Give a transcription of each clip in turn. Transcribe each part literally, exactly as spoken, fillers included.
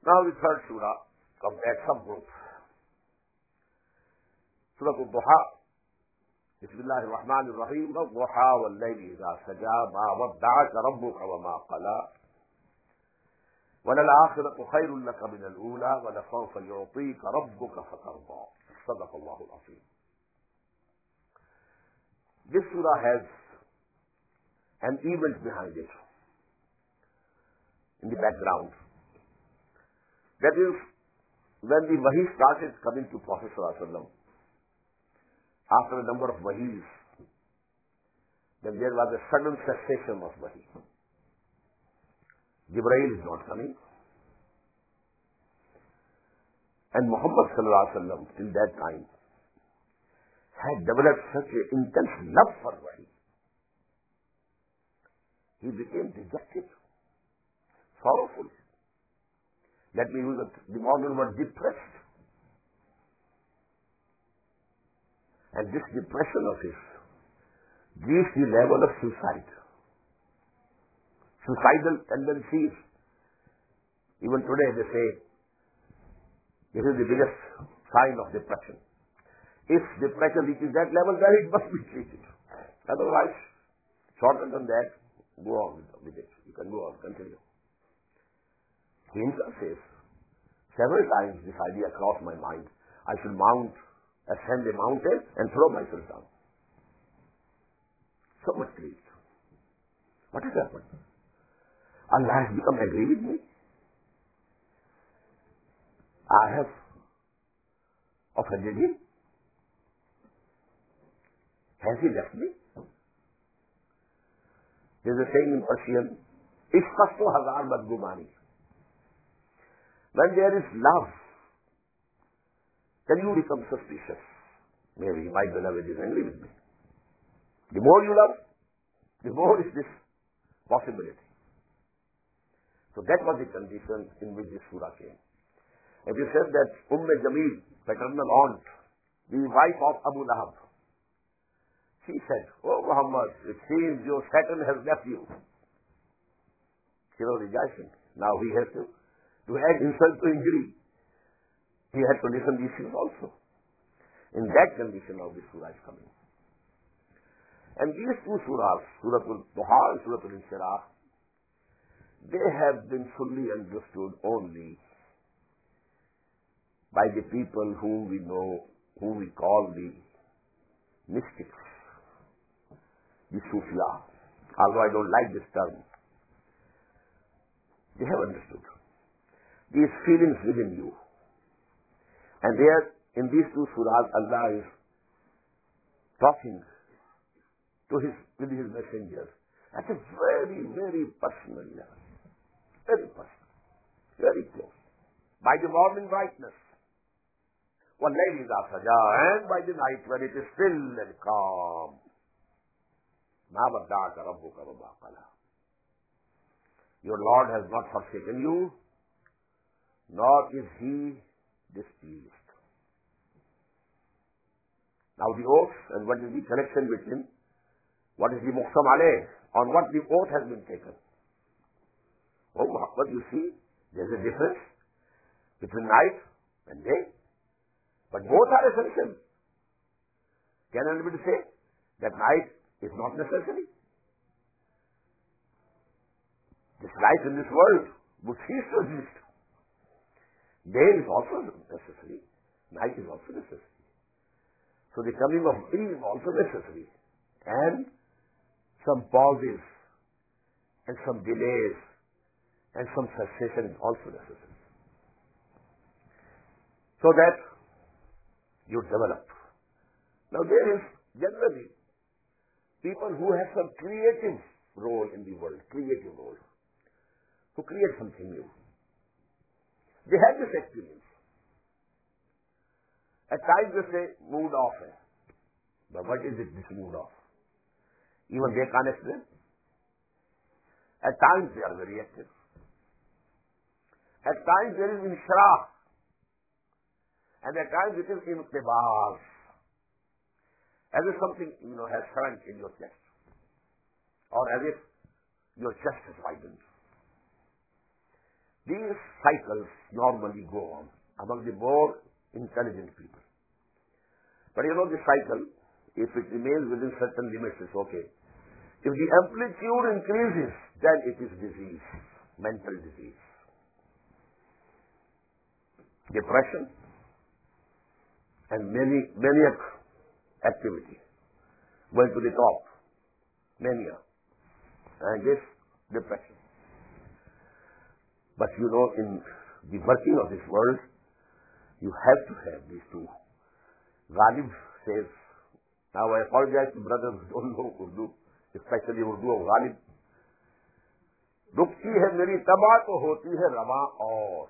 Now the third surah of that subgroup. Surah Al-Duha. Bismillah ar-Rahman ar-Rahim. Al-Duha wal-layli idha saja ma wadda'aka rabbuka wa ma qala. وَلَلْآخِرَةُ خَيْرٌ لَكَ مِنَ الْأُولَى وَلَسَوْفَ يُعْطِيكَ رَبُّكَ فَتَرْضَى. صدق الله العظيم. This surah has an event behind it in the background. That is, when the wahi started coming to Prophet sallallahu alaihi wasallam, after a number of wahis, then there was a sudden cessation of wahi. Jibreel is not coming. And Muhammad sallallahu alaihi wasallam, till that time, had developed such an intense love for wahi. He became dejected, sorrowful. Let me use the modern word, depressed. And this depression of his reached the level of suicide. Suicidal tendencies. Even today they say this is the biggest sign of depression. If depression reaches that level, then it must be treated. Otherwise, shorter than that, go on with it. You can go on, continue. He himself says, several times this idea crossed my mind. I should mount, ascend a mountain and throw myself down. So much grief. What has happened? Allah has become angry with me. I have offended him. Has he left me? There is a saying in Persian, Ishqasto hazar badgumani. When there is love, then you become suspicious. Maybe my beloved is angry with me. The more you love, the more is this possibility. So that was the condition in which this surah came. And you said that Umm Jamil, paternal aunt, the wife of Abu Lahab, she said, "Oh Muhammad, it seems your Satan has left you." She was rejoicing. Now he has to, to add insult to injury. He had to listen these things also. In that condition now this surah is coming. And these two surahs, Surah Al-Duha and Surah Al-Inshirah, they have been fully understood only by the people whom we know, whom we call the mystics, the Sufia. Although I don't like this term, they have understood these feelings within you. And there, in these two surahs, Allah is talking to his, with his messengers at a very, very personal level. Very personal. Very close. By the morning brightness. وَاللَّيْلِ إِذَا سَجَى, and by the night when it is still and calm. مَا وَدَّعَكَ رَبُّكَ وَمَا قَلَى. Your Lord has not forsaken you, nor is he displeased. Now the oath, and what is the connection between, what is the muqsam alayh, on what the oath has been taken. Oh, what you see, there is a difference between night and day. But both are essential. Can anybody say that night is not necessary? This life in this world would cease to exist. Day is also necessary. Night is also necessary. So the coming of day is also necessary. And some pauses and some delays and some cessation is also necessary. So that you develop. Now there is generally people who have some creative role in the world, creative role, who create something new. They have this experience. At times they say, mood off. Hai. But what is it, this mood off? Even they can't explain. At times they are very active. At times there is inshrah. And at times it is inqibaz. As if something, you know, has shrunk in your chest. Or as if your chest is widened. These cycles normally go on among the more intelligent people. But you know, the cycle, if it remains within certain limits, is okay. If the amplitude increases, then it is disease, mental disease. Depression and many, maniac activity going to the top, mania, and this depression. But you know, in the working of this world, you have to have these two. Ghalib says, now I apologize to brothers who don't know Urdu, especially Urdu of Ghalib. रुकती है मेरी तबा तो होती है रवा और.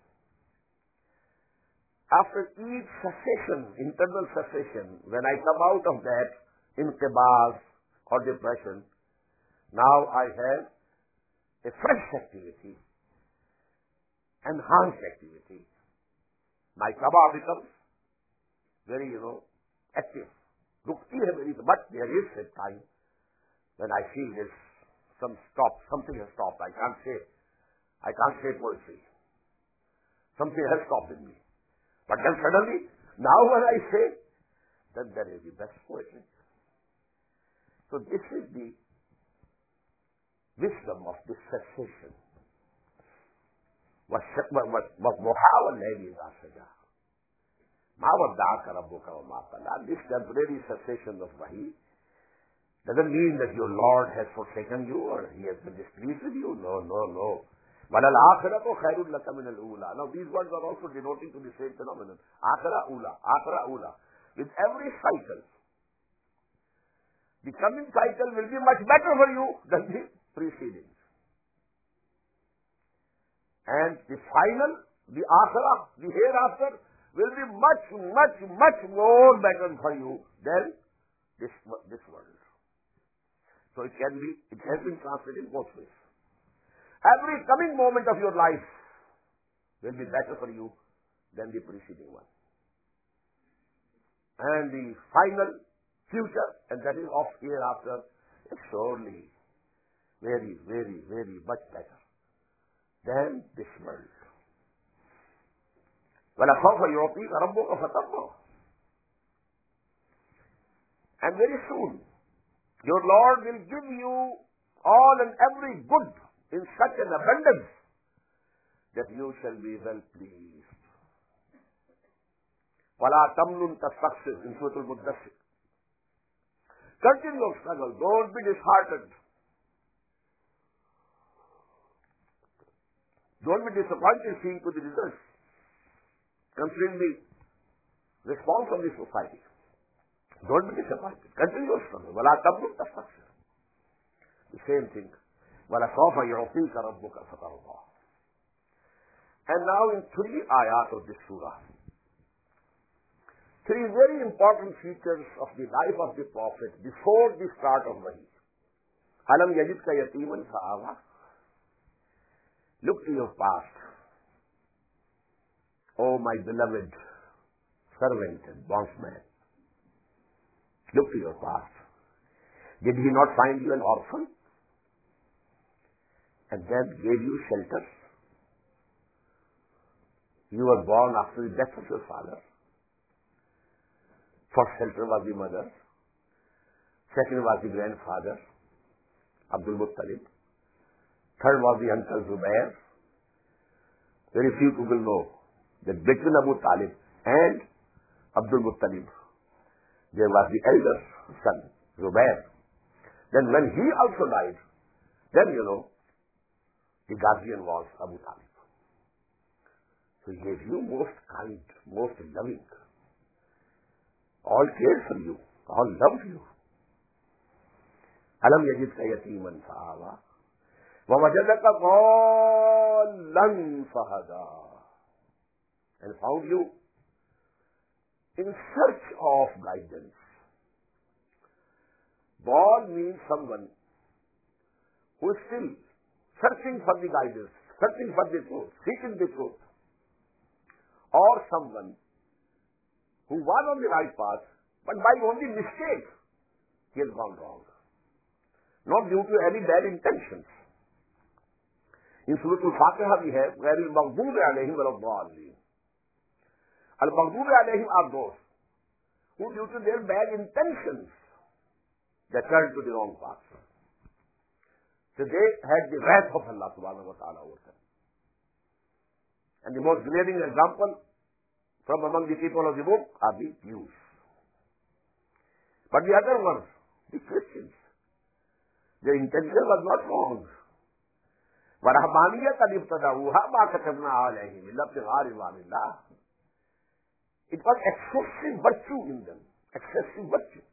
After each cessation, internal cessation, when I come out of that inqibaz or depression, now I have a fresh activity, enhanced activity. My taba becomes very, you know, active. Rukti hai meri, but there is a time when I feel this, some stop, something has stopped. I can't say, I can't say poetry. Something has stopped in me. But then suddenly, now when I say, then there is the best poetry. So this is the wisdom of this cessation. وَمُحَاوَلْ لَيْلِ إِذَا سَجَى مَا وَدَّعَكَ رَبُّكَ وَمَا قَلَى. This temporary cessation of wahi doesn't mean that your Lord has forsaken you or He has been displeased with you. No, no, no. وَلَلْآخِرَةُ خَيْرٌ لَكَ مِنَ الْأُولَى. Now these words are also denoting to the same phenomenon. Akhira ula, akhira ula. With every cycle, the coming cycle will be much better for you than the preceding. And the final, the akhirah, the hereafter, will be much, much, much more better for you than this, this world. So it can be, it has been translated both ways. Every coming moment of your life will be better for you than the preceding one. And the final future, and that is of hereafter, is surely very, very, very much better than this world. وَلَخَوْفَ يُعْطِيكَ رَبُّكَ فَتَرْضَىٰ. And very soon, your Lord will give you all and every good in such an abundance that you shall be well pleased. وَلَا تَمْنُنْ تَسْتَكْثِرْ in Surah Al-Muddathir. Continue your struggle. Don't be disheartened. Don't be disappointed seeing to the results, considering the response of the society. Don't be disappointed. Continue your struggle. وَلَا تَمْنُنْ تَسْتَكْثِرْ. The same thing. وَلَسَوْفَ يُعْطِيكَ رَبُّكَ فَتَرْضَىٰ. And now in three ayat of this surah, three very important features of the life of the Prophet before the start of Wahi. أَلَمْ يَجِدْكَ يَتِيمًا فَآوَىٰ. Look to your past. Oh, my beloved servant and bondsman. Look to your past. Did He not find you an orphan and then gave you shelter? You were born after the death of your father. First shelter was the mother. Second was the grandfather, Abdul Muttalib. Third was the uncle Zubair. Very few people know that between Abu Talib and Abdul Muttalib, there was the elder son, Zubair. Then when he also died, then you know, the guardian was Abu Talib. So He gave you most kind, most loving. All cared for you, all loved you. Alam yajidka yatiman fa'awa, wa wajadaka dhallan fahada, and found you in search of guidance. Dall means someone who is still searching for the guidance, searching for the truth, seeking the truth. Or someone who was on the right path, but by only mistake, he has gone wrong. Not due to any bad intentions. In Surah Al-Fatiha we have, غَيْرِ الْمَغْضُوبِ عَلَيْهِمْ وَلَا الضَّالِّينَ. Al-Maghdubi alayhim are those who, due to their bad intentions, they turned to the wrong path. So they had the wrath of Allah subhanahu wa ta'ala over them. And the most glaring example from among the people of the book are the Jews. But the other ones, the Christians, their intention was not wrong. وَرَهْبَانِيَّةً ابْتَدَعُوهَا مَا كَتَبْنَا عَلَيْهِمْ إِلَّا ابْتِغَاءَ رِضْوَانِ اللَّهِ. It was excessive virtue in them. Excessive virtue.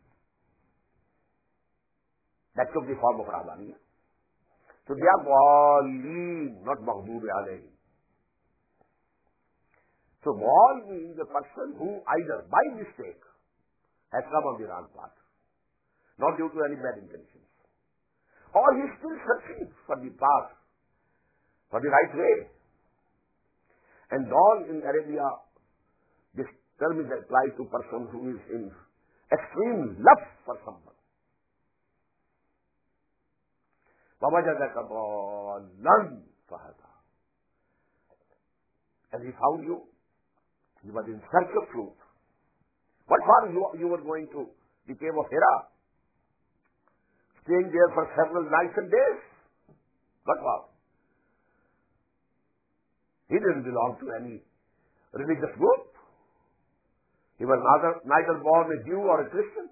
That took the form of Rahbaniyya. So they are Dhalleen, not Maghdubi alayhim. So Dhal means the person who either by mistake has come on the wrong path, not due to any bad intentions, or he is still searching for the path, for the right way. And Dhal in Arabia, this term is applied to person who is in extreme love for someone. وَوَجَدَكَ ضَالًّا فَهَدَى. And he found you. He was in search of truth. What for you, you were going to the cave of Hira? Staying there for several nights and days? What for? He didn't belong to any religious group. He was neither, neither born a Jew or a Christian.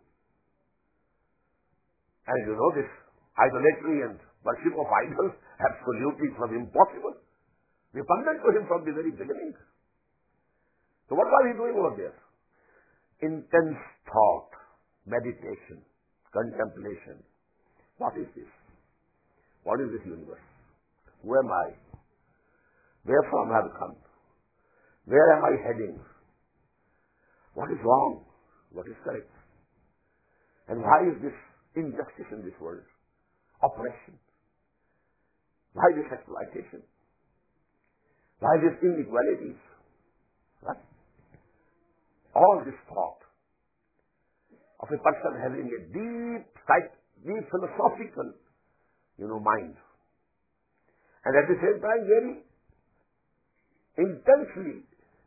And you know this idolatry and worship of idols, absolutely it was impossible. Repugnant to him from the very beginning. So what was he doing over there? Intense thought, meditation, contemplation. What is this? What is this universe? Who am I? Wherefrom have I come? Where am I heading? What is wrong? What is correct? And why is this injustice in this world? Oppression. Why this exploitation? Why these inequalities? What? All this thought of a person having a deep, sight, deep philosophical, you know, mind. And at the same time very intensely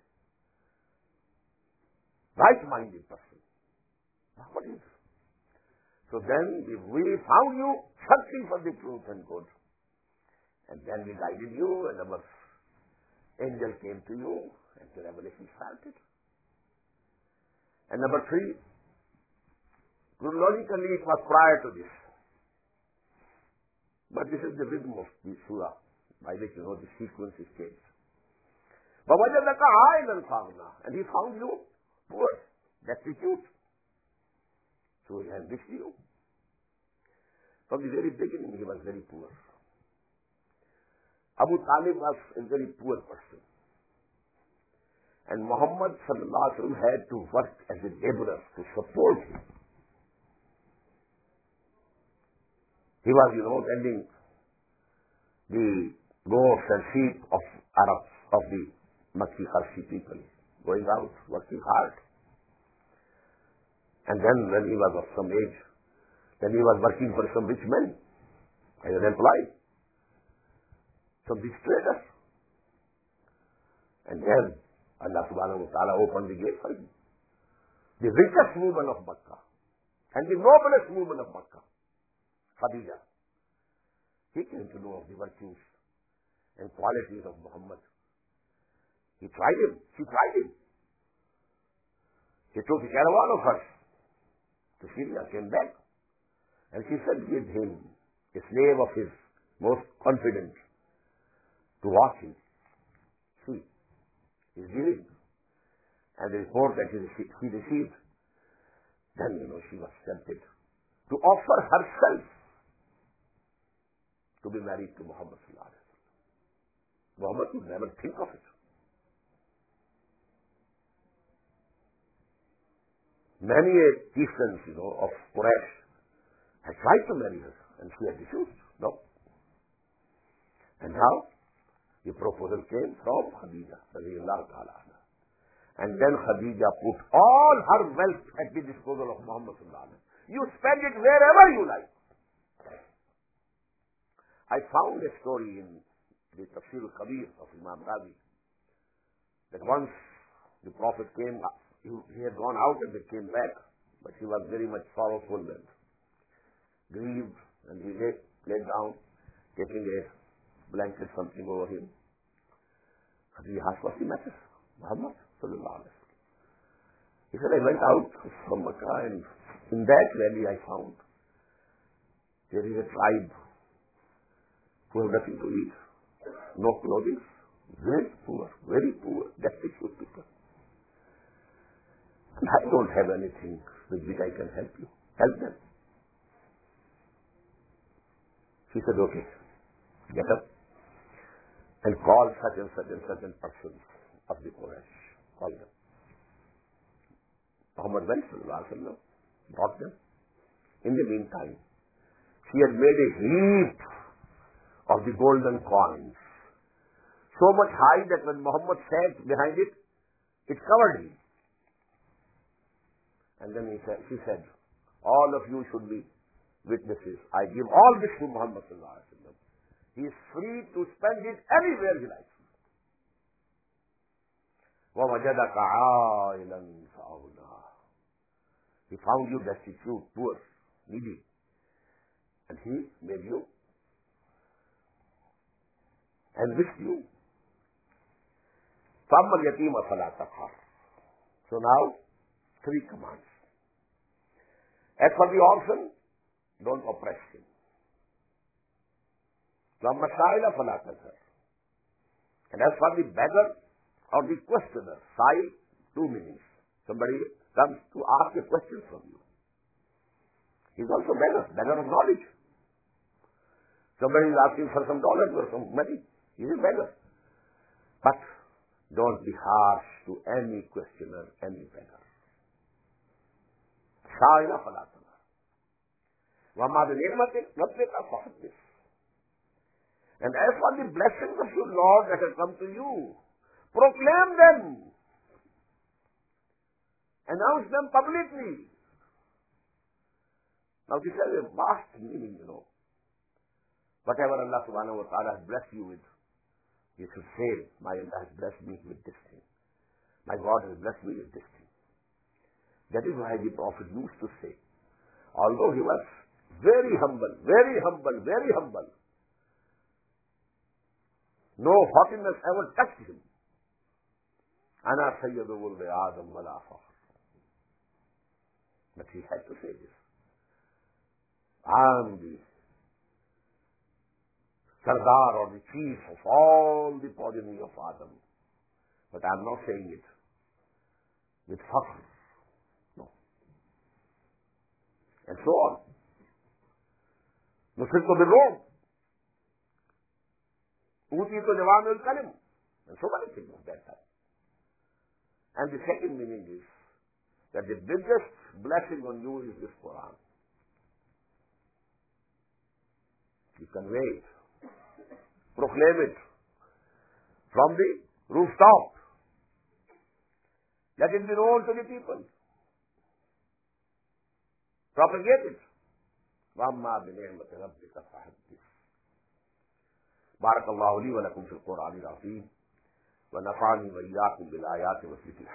right-minded person. What is it? So then we found you searching for the truth and good. And then we guided you and our angel came to you and the revelation started. And number three, chronologically it was prior to this. But this is the rhythm of the surah by which you know the sequence is changed. وَوَجَدَكَ عَائِلًا فَأَغْنَى. And he found you poor, destitute. So he enriched you. From the very beginning he was very poor. Abu Talib was a very poor person. And Muhammad sallallahu alaihi wasallam had to work as a laborer to support him. He was, you know, tending the goats and sheep of Arabs, of the Makki Qarshi people, going out, working hard. And then when he was of some age, then he was working for some rich men as an employee, some rich traders. And then Allah subhanahu wa ta'ala opened the gate for him. The richest woman of Makkah and the noblest woman of Makkah, Khadija. He came to know of the virtues and qualities of Muhammad. He tried him. She tried him. He took a caravan of hers to Syria, came back. And she sent with him a slave of his most confident to watch him. See, he's giving. And the report that he received, he received, then, you know, she was tempted to offer herself to be married to Muhammad sallallahu alaihi wasallam. Muhammad would never think of it. Many a chieftains, you know, of Quraysh had tried to marry her, and she had refused. No. And now, the proposal came from Khadija, radiyallahu ta'ala anha. And then Khadija put all her wealth at the disposal of Muhammad sallallahu alaihi wasallam. You spend it wherever you like. I found a story in the Tafsir al-Kabir of Imam Ghazi, that once the Prophet came, he, he had gone out and they came back, but he was very much sorrowful and grieved, and he lay, lay down, taking a blanket, something over him. And he asked, what's the matter, Muhammad sallallahu alaihi wasallam? He said, I went out from Makkah, and in that valley I found there is a tribe who have nothing to eat, no clothing, very poor, very poor, destitute people. And I don't have anything with which I can help you. Help them. She said, okay, get up and call such and such and such and persons of the Quraysh. Call them. Muhammad went, sallallahu alaihi wasallam, brought them. In the meantime, she had made a heap of the golden coins, so much high that when Muhammad sat behind it, it covered him. And then he said, she said, all of you should be witnesses. I give all this to Muhammad sallallahu alaihi wasallam. He is free to spend it anywhere he likes. وَوَجَدَكَ عَائِلًا فَأَغْنَىٰ. He found you destitute, poor, needy, and he made you enriched you. فَأَمَّا الْيَتِيمَ فَلَا تَقْهَرْ. So now, three commands. As for the orphan, don't oppress him. وَأَمَّا السَّائِلَ فَلَا تَنْهَرْ. And as for the beggar or the questioner, sa'il, two meanings. Somebody comes to ask a question from you. He's also beggar, beggar of knowledge. Somebody is asking for some dollars or some money. He's a beggar. But don't be harsh to any questioner, any beggar. Sa'ila fala tanhar. وَمَا بِنِعْمَةٍ رَبِّكَ فَحَدِّثْ. And as for the blessings of your Lord that have come to you, proclaim them. Announce them publicly. Now this has a vast meaning, you know. Whatever Allah subhanahu wa ta'ala has blessed you with, you should say, my Allah has blessed me with this thing. My God has blessed me with this thing. That is why the Prophet used to say, although he was very humble, very humble, very humble, no haughtiness ever touched him. Ana sayyidu wuldi Adam wala fakhr. But he had to say this. I am the Sardar or the chief of all the progeny of Adam. But I am not saying it with fakhr. No. And so on. Nusirtu bil Rum. Utitu Jawami'ul Kalim. And so many things of that type. And the second meaning is that the biggest blessing on you is this Quran. You convey it. Proclaim it from the rooftop. Let it be known to the people. Propagate it. وَأَمَّا بِنِعْمَةِ رَبِّكَ فَحَدِّثْ. بارك الله لي ولكم في القرآن العظيم ونفعني وإياكم بالآيات والذكر